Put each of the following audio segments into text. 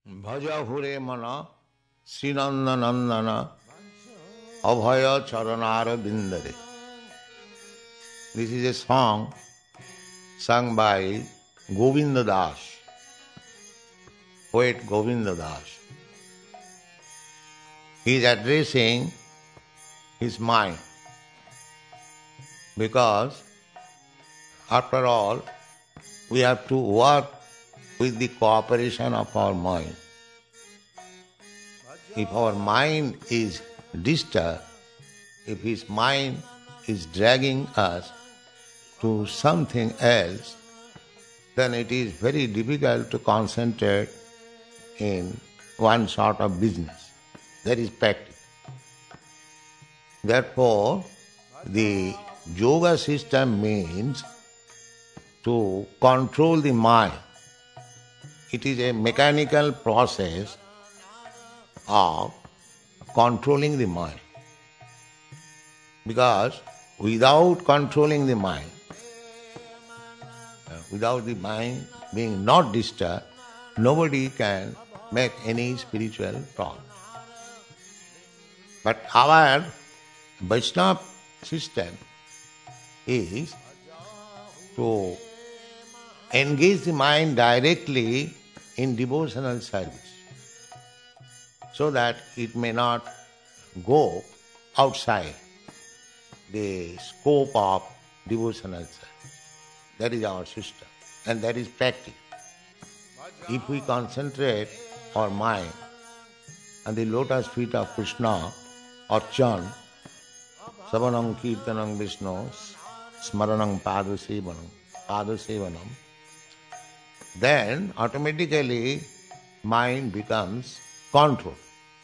Bhaja hure mana Srinanda Nandana Abhaya Charanara Bindare. This is a song sung by Govinda Das, poet Govinda Das. He is addressing his mind because after all we have to work with the cooperation of our mind. If our mind is disturbed, if his mind is dragging us to something else, then it is very difficult to concentrate in one sort of business. That is practice. Therefore, the yoga system means to control the mind. It is a mechanical process of controlling the mind. Because without controlling the mind, without the mind being not disturbed, nobody can make any spiritual progress. But our Vaishnava system is to engage the mind directly in devotional service so that it may not go outside the scope of devotional service. That is our system and that is practice. If we concentrate our mind on the lotus feet of Krishna or chant Savanam Kirtanam Vishnu Smaranam Padasevanam, then automatically mind becomes controlled.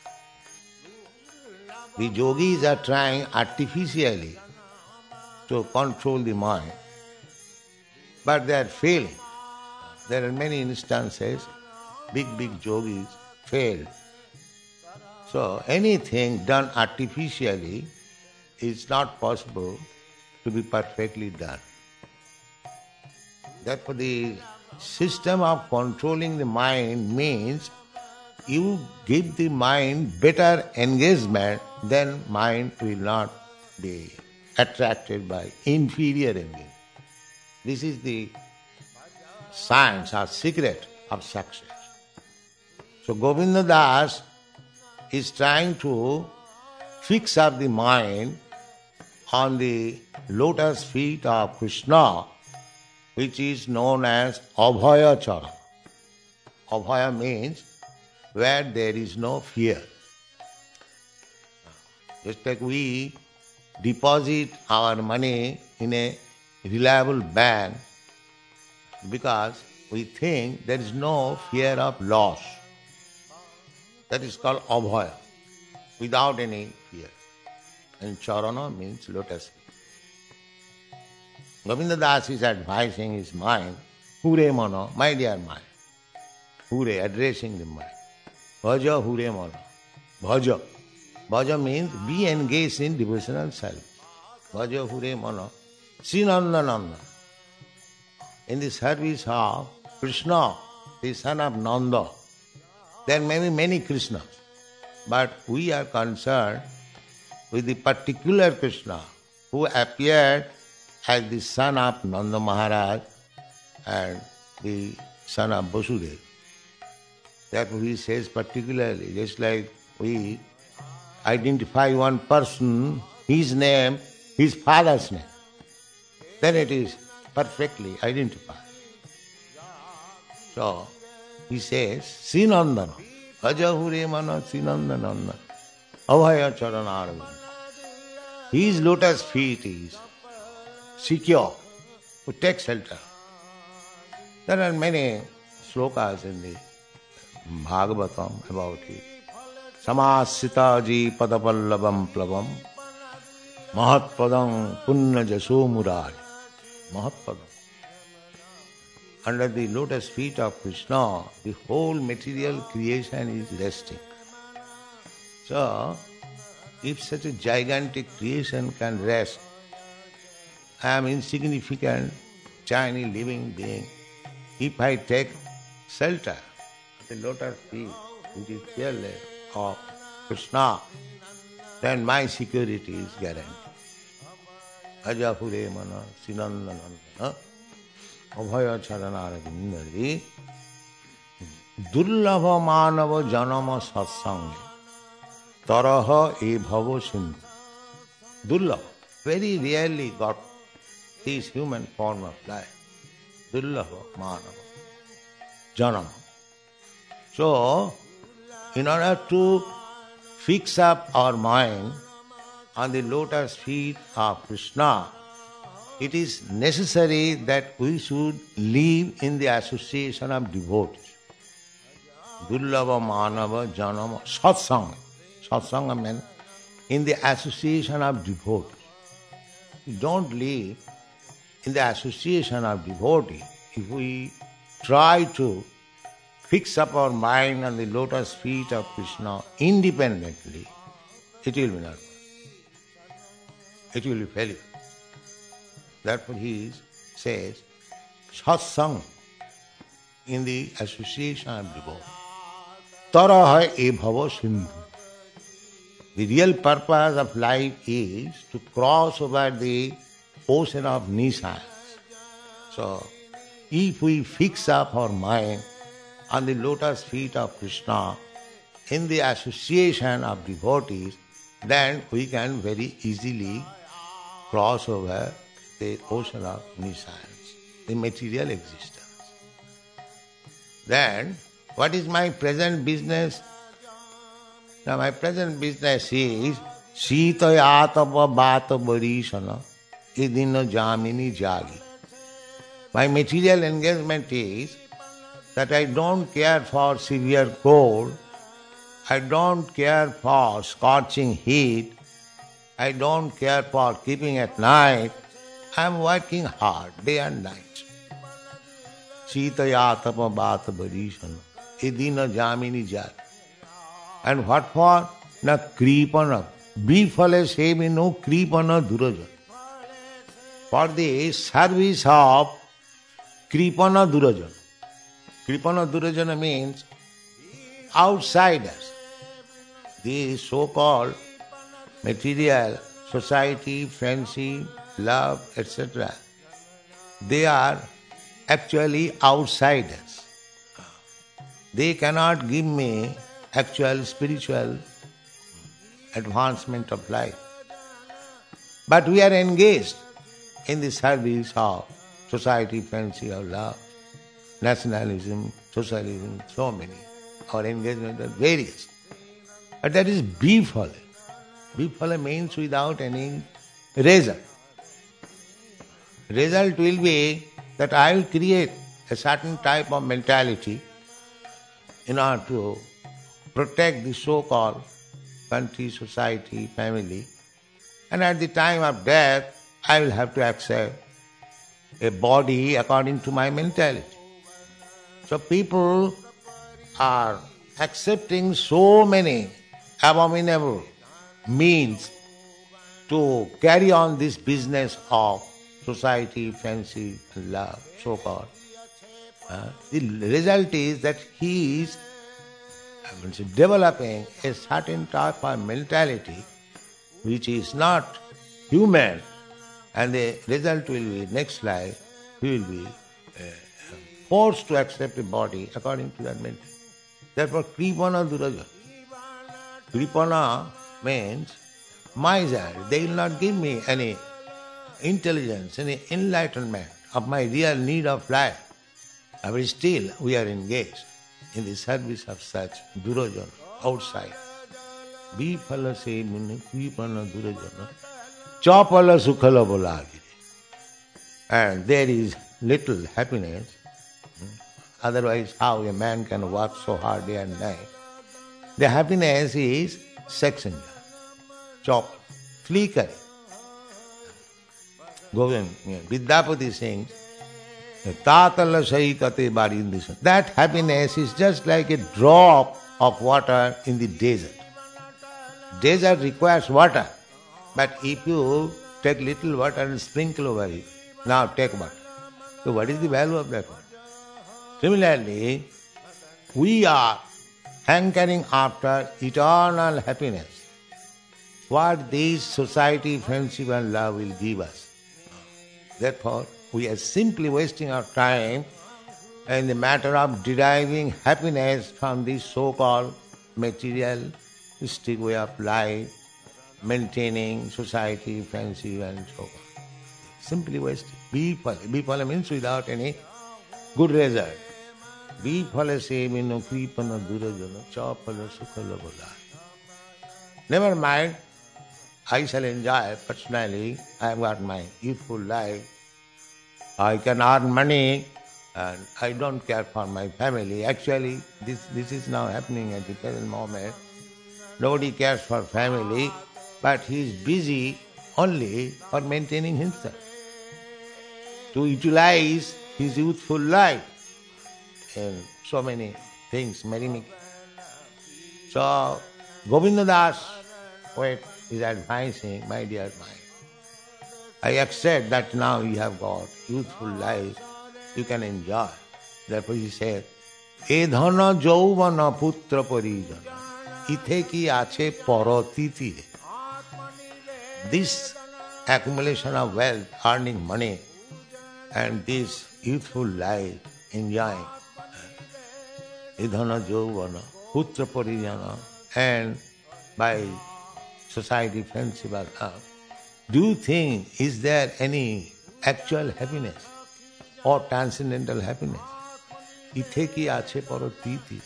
The yogis are trying artificially to control the mind, but they are failing. There are many instances, big yogis failed. So anything done artificially is not possible to be perfectly done. Therefore the system of controlling the mind means you give the mind better engagement, then mind will not be attracted by inferior engagement. This is the science or secret of success. So Govinda Das is trying to fix up the mind on the lotus feet of Krishna, which is known as Abhaya Charan. Abhaya means where there is no fear. Just like we deposit our money in a reliable bank because we think there is no fear of loss. That is called Abhaya, without any fear. And Charana means lotus feet. Govinda Das is advising his mind, Hure Mana, my dear mind. Hure, addressing the mind. Bhaja Hure Mana. Bhaja. Bhaja means be engaged in devotional service. Bhaja Hure Mana. Srinanda Nanda. In the service of Krishna, the son of Nanda. There may be many Krishnas, but we are concerned with the particular Krishna who appeared as the son of Nanda Maharaj and the son of Vasudeva. Therefore he says particularly, just like we identify one person, his name, his father's name, then it is perfectly identified. So he says, Srinandana, Bhaja Hure Mana Srinandana, Abhaya Charanara. His lotus feet is secure to take shelter. There are many slokas in the Bhagavatam about it. Samasita ji padapallabam plavam mahatpadam punna jaso murari. Mahatpadam. Under the lotus feet of Krishna, the whole material creation is resting. So, if such a gigantic creation can rest, I am insignificant, tiny living being. If I take shelter, the lotus feet, which is fearless of Krishna, then my security is guaranteed. Ajapure mana sinandanandana abhaya charanara vindari durlabha manava janama satsange taraha e bhava sindhu. Durlabha, very rarely got this human form of life. Durlabha manava janama. So, in order to fix up our mind on the lotus feet of Krishna, it is necessary that we should live in the association of devotees. Durlabha manava janama satsanga. Satsanga means in the association of devotees. We don't live in the association of devotees. If we try to fix up our mind on the lotus feet of Krishna independently, it will be not. It will be failure. Therefore he says, satsang, in the association of devotees. Taraha e bhava sindhu. The real purpose of life is to cross over the ocean of nescience. So, if we fix up our mind on the lotus feet of Krishna in the association of devotees, then we can very easily cross over the ocean of nescience, the material existence. Then, what is my present business? Now my present business is Sita Yatava Bata Barishana Idina Jamini Jagi. My material engagement is that I don't care for severe cold, I don't care for scorching heat, I don't care for keeping at night, I am working hard day and night. Sita Yatava Bata Barishana Idina Jamini Jagi. And what for? Na kripana. Bifale semi no kripana durajan. For the service of kripana durajan. Kripana durajana means outsiders. The so-called material, society, friendship, love, etc. They are actually outsiders. They cannot give me actual spiritual advancement of life. But we are engaged in the service of society, friendship, of love, nationalism, socialism, so many. Our engagement are various. But that is bifala. Bifala means without any result. Result will be that I will create a certain type of mentality in order to protect the so-called country, society, family. And at the time of death, I will have to accept a body according to my mentality. So people are accepting so many abominable means to carry on this business of society, friendship, and love, so-called. The result is that he is developing a certain type of mentality which is not human, and the result will be next life he will be forced to accept a body according to that mentality. Therefore, kripana duraja. Kripana means miser. They will not give me any intelligence, any enlightenment of my real need of life. But still we are engaged in the service of such durajana outside. Bifala se muni kripana durajana chapala sukhala bolagiri. And there is little happiness. Otherwise, how a man can work so hard day and night? The happiness is sex enjoy, chop, flickering. Govind, Vidyapati sings, Tatala Saikate Barindishan. That happiness is just like a drop of water in the desert. Desert requires water, but if you take little water and sprinkle over it, now take water. So what is the value of that water? Similarly, we are hankering after eternal happiness. What this society, friendship and love will give us. Therefore, we are simply wasting our time in the matter of deriving happiness from this so-called materialistic way of life, maintaining society, friendship and so on. Simply wasting. Bipala means without any good result. Bipala sevino kripana durajana chapala sukhala bodha. Never mind, I shall enjoy personally. I have got my youthful life. I can earn money and I don't care for my family. Actually, this is now happening at the present moment. Nobody cares for family, but he is busy only for maintaining himself, to utilize his youthful life in so many things, merrymaking. So, Govinda Das poet is advising, my dear mind, I accept that now you have got youthful life, you can enjoy. Therefore he said, E dhana jauvana putra parijana, ithe ki ache parotiti. This accumulation of wealth, earning money, and this youthful life, enjoying, E dhana jauvana putra parijana, and by society, friendship, or love, do you think, is there any actual happiness or transcendental happiness? Ithe ki ache parotiti.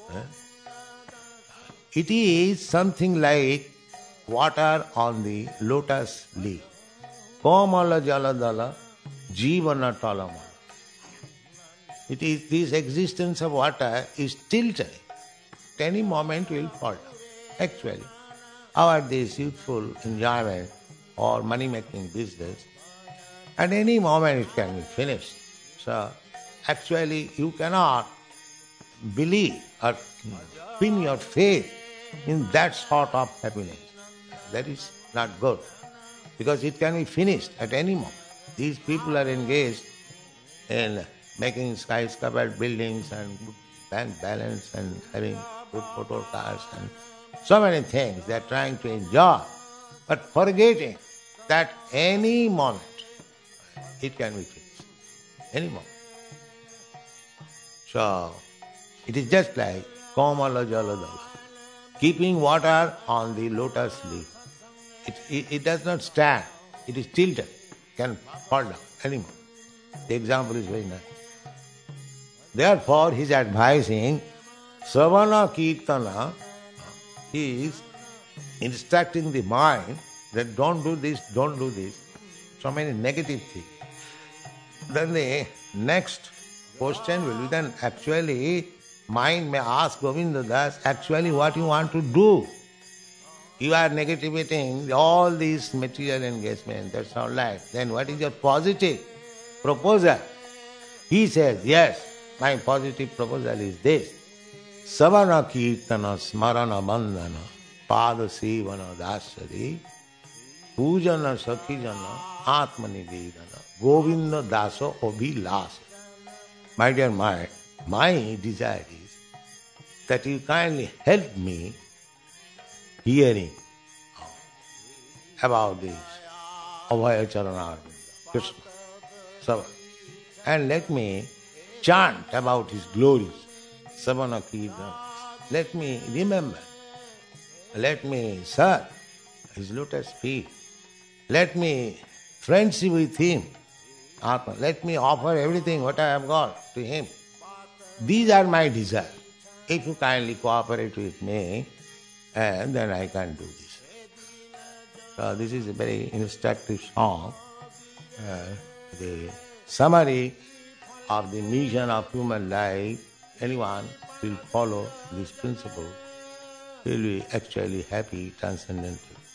It is something like water on the lotus leaf. Kamala jaladala jivana talamala. It is this existence of water is tilted. At any moment will fall down. Actually, our this youthful enjoyment or money-making business, at any moment it can be finished. So, actually you cannot believe or pin your faith in that sort of happiness. That is not good, because it can be finished at any moment. These people are engaged in making skyscraper buildings and bank balance and having good motor cars and so many things they are trying to enjoy, but forgetting that any moment it can be finished. Any moment. So, it is just like Kamala Jaladala, keeping water on the lotus leaf. It does not stand, it is tilted, can fall down any moment. The example is very nice. Therefore, he is advising Savana Kirtana. He is instructing the mind that don't do this, don't do this. So many negative things. Then the next question will be then actually mind may ask Govinda Das, actually what you want to do? You are negativating all these material engagement, that's all right. Then what is your positive proposal? He says, yes, my positive proposal is this. Savana kirtana smarana bandhana pada sevana dasari pujana sakhijana atmanivedana Govinda daso abhilasa. My dear mind, my desire is that you kindly help me hearing about this Abhaya Charana Krishna Savana, and let me chant about his glories, Savana Kirtana. Let me remember, let me serve his lotus feet, let me friendship with him, Atma. Let me offer everything what I have got to him. These are my desires. If you kindly cooperate with me, and then I can do this. So this is a very instructive song. The summary of the mission of human life, anyone will follow this principle will be actually happy, transcendental.